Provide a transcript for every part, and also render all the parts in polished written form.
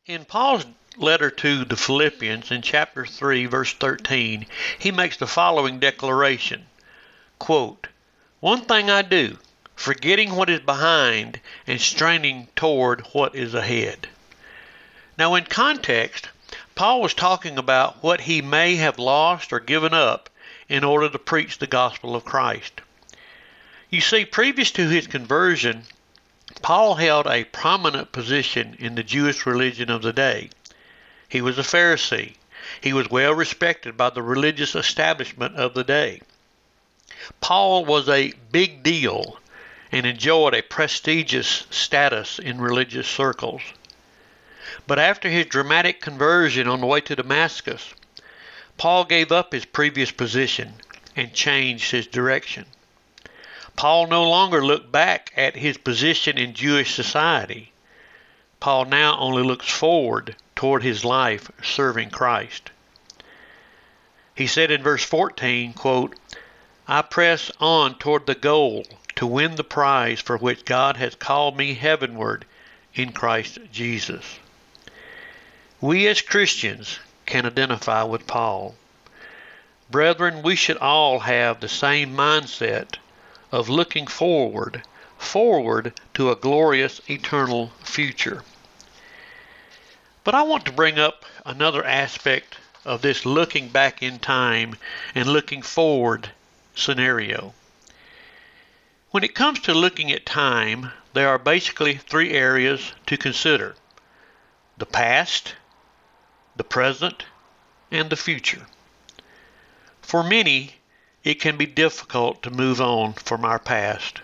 In Paul's letter to the Philippians in chapter 3, verse 13, he makes the following declaration, quote, "One thing I do, forgetting what is behind and straining toward what is ahead." Now in context, Paul was talking about what he may have lost or given up in order to preach the gospel of Christ. You see, previous to his conversion, Paul held a prominent position in the Jewish religion of the day. He was a Pharisee. He was well respected by the religious establishment of the day. Paul was a big deal and enjoyed a prestigious status in religious circles. But after his dramatic conversion on the way to Damascus, Paul gave up his previous position and changed his direction. Paul no longer looked back at his position in Jewish society. Paul now only looks forward toward his life serving Christ. He said in verse 14, quote, "I press on toward the goal to win the prize for which God has called me heavenward in Christ Jesus." We as Christians can identify with Paul. Brethren, we should all have the same mindset of looking forward to a glorious eternal future. But I want to bring up another aspect of this looking back in time and looking forward scenario. When it comes to looking at time, there are basically three areas to consider: the past, the present, and the future. For many, it can be difficult to move on from our past.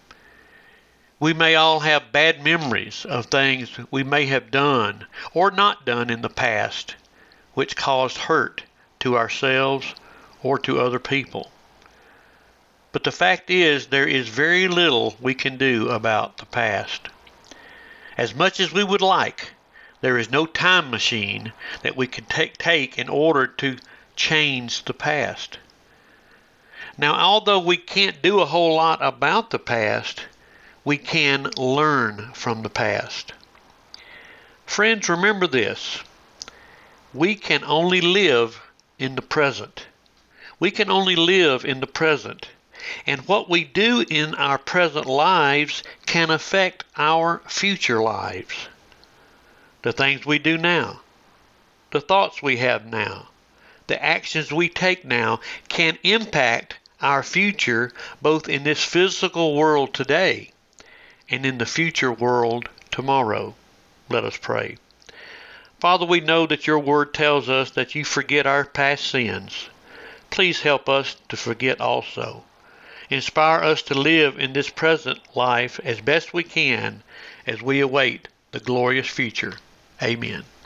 We may all have bad memories of things we may have done or not done in the past, which caused hurt to ourselves or to other people. But the fact is, there is very little we can do about the past. As much as we would like, there is no time machine that we can take in order to change the past. Now, although we can't do a whole lot about the past, we can learn from the past. Friends, remember this: we can only live in the present. We can only live in the present. And what we do in our present lives can affect our future lives. The things we do now, the thoughts we have now, the actions we take now can impact our future, both in this physical world today and in the future world tomorrow. Let us pray. Father, we know that your word tells us that you forget our past sins. Please help us to forget also. Inspire us to live in this present life as best we can as we await the glorious future. Amen.